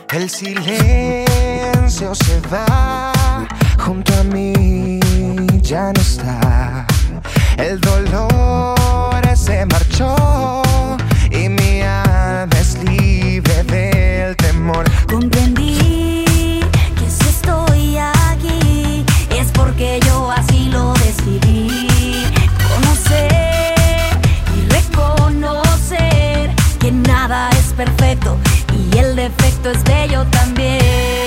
El silencio se va, junto a mí ya no está. El dolor se marchó y mi alma es libre del temor. Comprendí que si estoy aquí es porque yo así lo decidí. Conocer y reconocer que nada es perfecto y el defecto es bello también.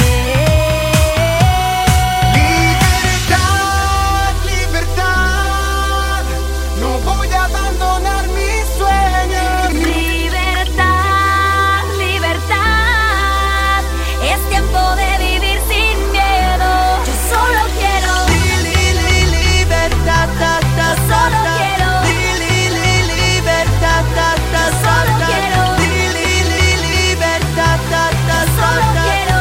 Libertad, libertad, no voy a abandonar mis sueños. Libertad, libertad, es tiempo de vivir sin miedo. Yo solo quiero Libertad, solo quiero libertad, solo quiero libertad, solo quiero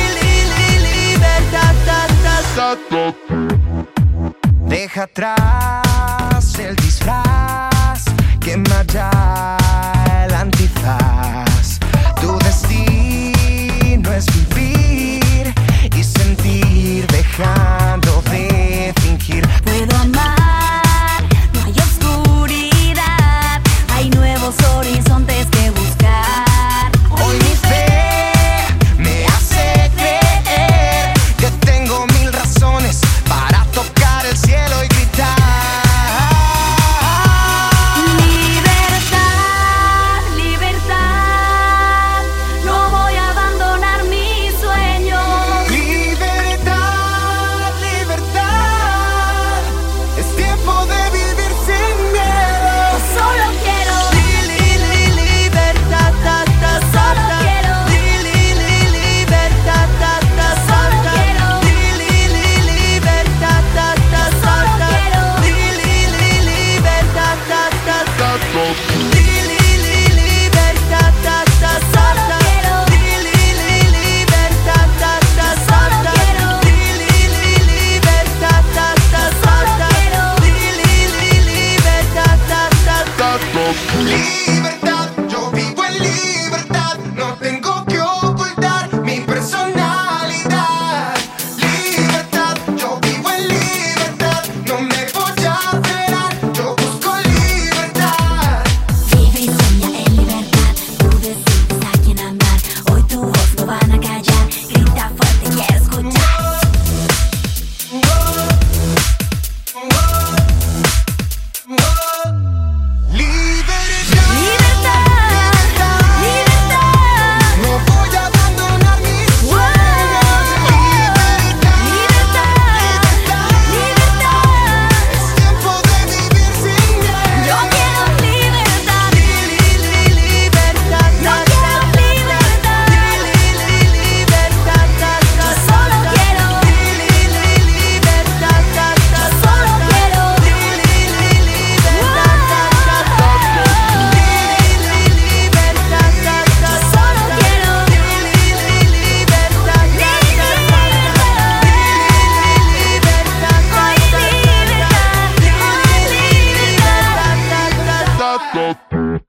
Deja atrás el disfraz, quema ya el antifaz. Tu destino es vivir y sentir, dejar